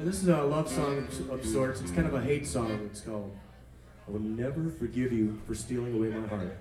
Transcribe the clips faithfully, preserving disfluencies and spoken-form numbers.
This is a love song of, of sorts. It's kind of a hate song. It's called I Will Never Forgive You for Stealing Away My Heart.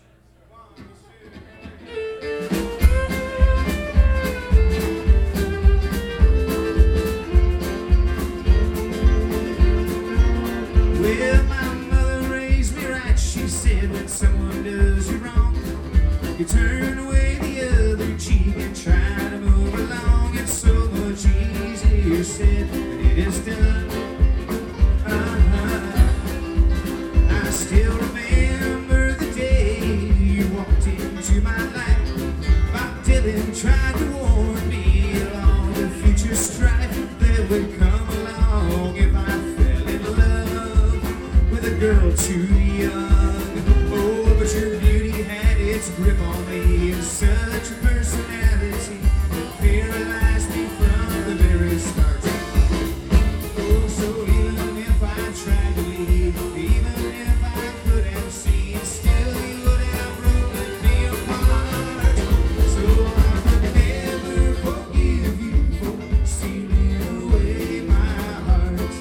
Well, my mother raised me right. She said when someone does you wrong, you turn away the other cheek and try to move along. It's so much easier said than it is done. Uh-huh. I still remember the day you walked into my life. Bob Dylan tried to warn me along the future strife that would come along if I fell in love with a girl too young. Oh, but your beauty had its grip on me, and such a personality paralyzed me from the very start. Oh, so even if I tried to leave, even if I could have seen, still you would have broken me apart. So I could never forgive you for stealing away my heart.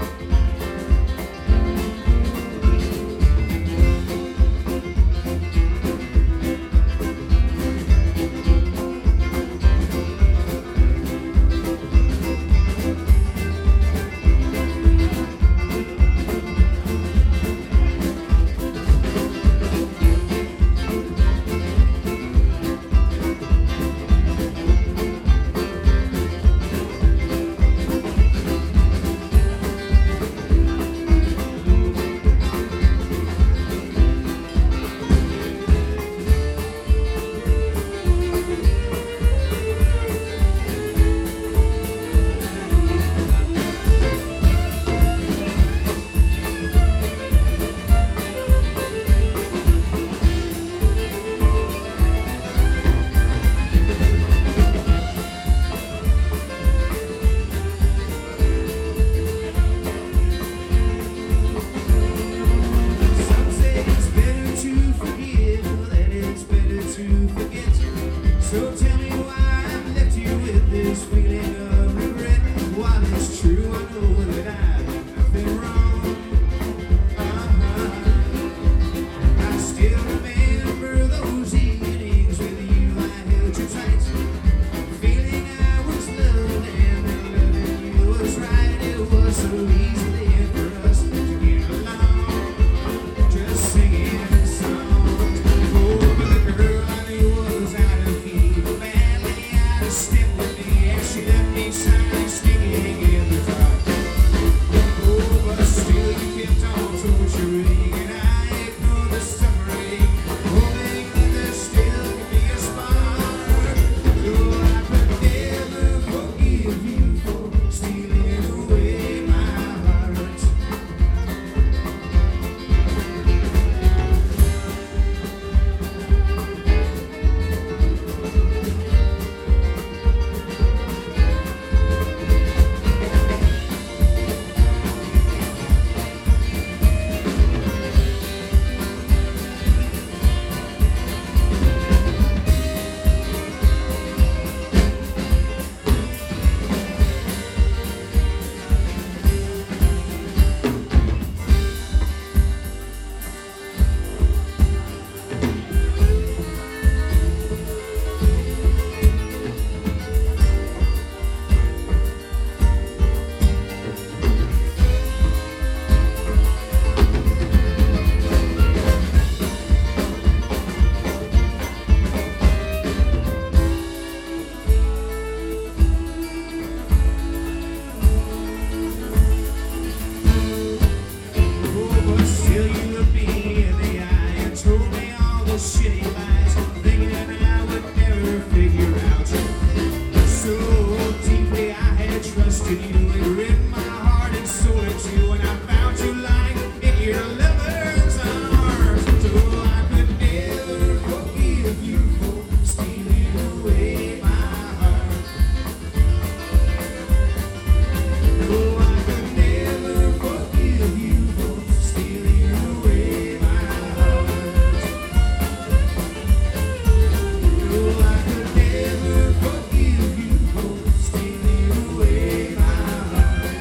Some say it's better to forgive than it's better to forget. So tell me why I've left you with this feeling of regret. While it's true, I know that I did nothing wrong. Uh-huh. I still remember those evenings with you. I held you tight, feeling I was loved and that loving you was right. It was so easy then for us to get along, just singing a song. Oh, but the girl I knew was out of key, badly out of step with me, and she left me silent, singing in the dark. Oh, but still you kept on torturing, and I ignored the suffering, hoping that there still could be a spark. So I could never forgive you for stealing away my heart. Oh, but still you looked me in the eye and told me all the shitty lies, thinking that I would never figure out. So deeply I had trusted you, and ripped my heart and sold it to you, and I found you lying in your lover's arms. So I could never forgive you for stealing away my heart. Oh, I could never forgive you for stealing away my heart. Oh, I could never forgive you for stealing away my heart.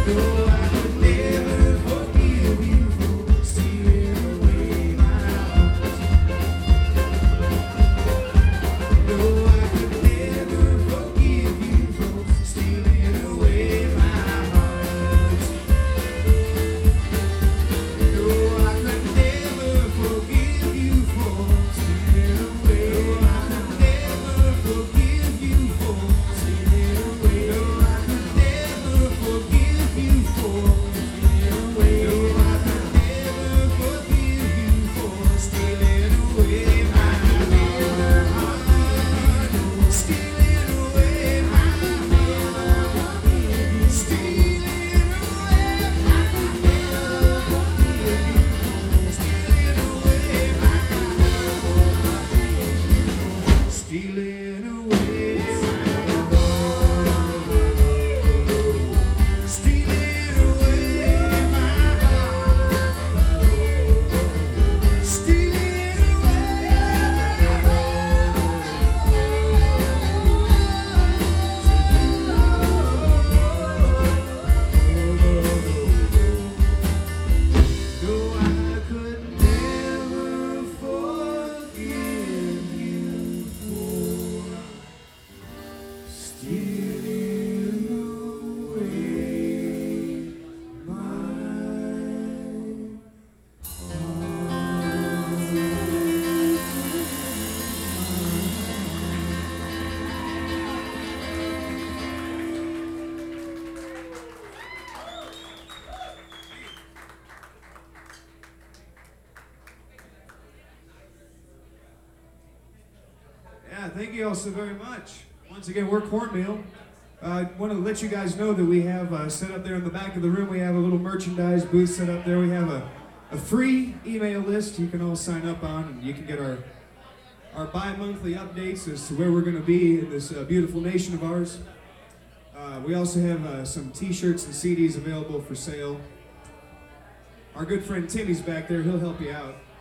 No, I could never forgive you for stealing away my heart. No, I could never forgive you for stealing away my heart. No, I could never forgive you for stealing away my heart. Never forgive you for stealing away. No, I could never forgive you for stealing away. No, I could never forgive you for stealing away my heart. Stealing away my heart. Stealing away my heart. Stealing away my heart. Stealing away my heart. Stealing away my heart. Stealing No, I could never forgive you for stealing away my Yeah, thank you all so very much. Once again, we're Cornmeal. I uh, want to let you guys know that we have uh, set up there in the back of the room, we have a little merchandise booth set up there. We have a, a free email list you can all sign up on, and you can get our, our bi-monthly updates as to where we're going to be in this uh, beautiful nation of ours. Uh, we also have uh, some t-shirts and C Ds available for sale. Our good friend Timmy's back there, he'll help you out.